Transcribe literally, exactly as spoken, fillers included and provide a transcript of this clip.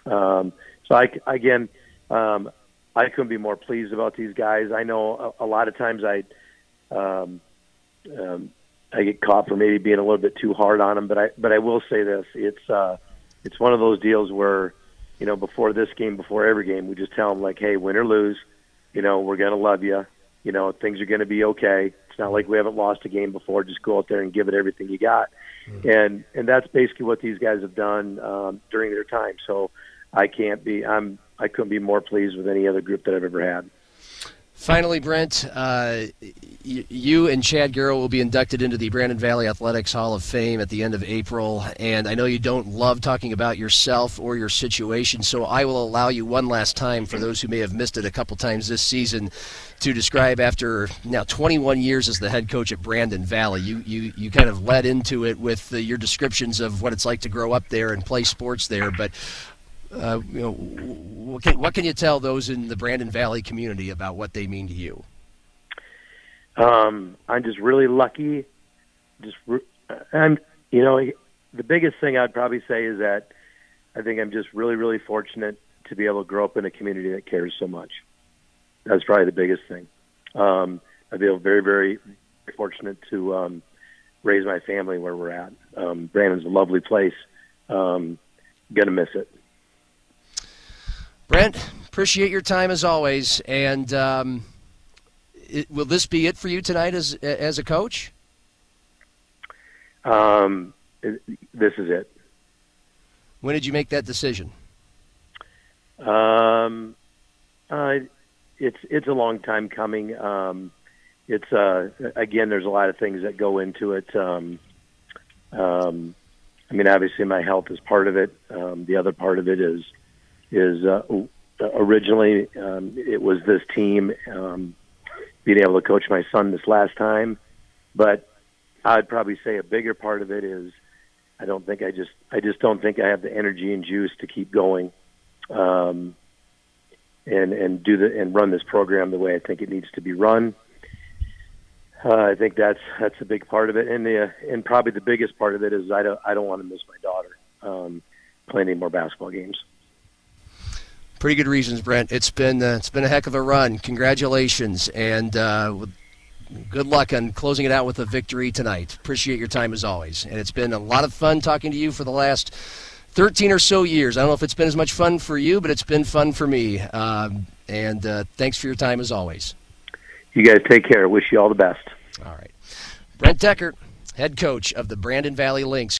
Um, so I, again, um, I couldn't be more pleased about these guys. I know a, a lot of times I, um, um, I get caught for maybe being a little bit too hard on them, but I, but I will say this: it's, uh, it's one of those deals where, you know, before this game, before every game, we just tell them like, hey, win or lose, you know, we're gonna love you. You know, things are gonna be okay. It's not like we haven't lost a game before. Just go out there and give it everything you got. Mm-hmm. And and that's basically what these guys have done um, during their time. So I can't be, I'm, I couldn't be more pleased with any other group that I've ever had. Finally, Brent, uh, you and Chad Garrow will be inducted into the Brandon Valley Athletics Hall of Fame at the end of April, and I know you don't love talking about yourself or your situation, so I will allow you one last time, for those who may have missed it a couple times this season, to describe, after now twenty-one years as the head coach at Brandon Valley, you, you, you kind of led into it with the, your descriptions of what it's like to grow up there and play sports there, but Uh, you know, what can, what can you tell those in the Brandon Valley community about what they mean to you? Um, I'm just really lucky. Just, I'm, you know, the biggest thing I'd probably say is that I think I'm just really, really fortunate to be able to grow up in a community that cares so much. That's probably the biggest thing. Um, I feel very, very fortunate to um, raise my family where we're at. Um, Brandon's a lovely place. Um, gonna miss it. Brent, appreciate your time as always, and um, it, will this be it for you tonight as as a coach? Um, it, this is it. When did you make that decision? Um, uh, it's it's a long time coming. Um, it's uh, again, there's a lot of things that go into it. Um, um, I mean, obviously, my health is part of it. Um, the other part of it is. is uh, originally um, it was this team um, being able to coach my son this last time, but I'd probably say a bigger part of it is I don't think I just I just don't think I have the energy and juice to keep going um, and and do the and run this program the way I think it needs to be run. Uh, I think that's that's a big part of it, and the and probably the biggest part of it is I don't I don't want to miss my daughter um, playing any more basketball games. Pretty good reasons, Brent. It's been uh, it's been a heck of a run. Congratulations, and uh, good luck on closing it out with a victory tonight. Appreciate your time as always, and it's been a lot of fun talking to you for the last thirteen or so years. I don't know if it's been as much fun for you, but it's been fun for me. Um, and uh, thanks for your time as always. You guys take care. Wish you all the best. All right, Brent Deckert, head coach of the Brandon Valley Lynx.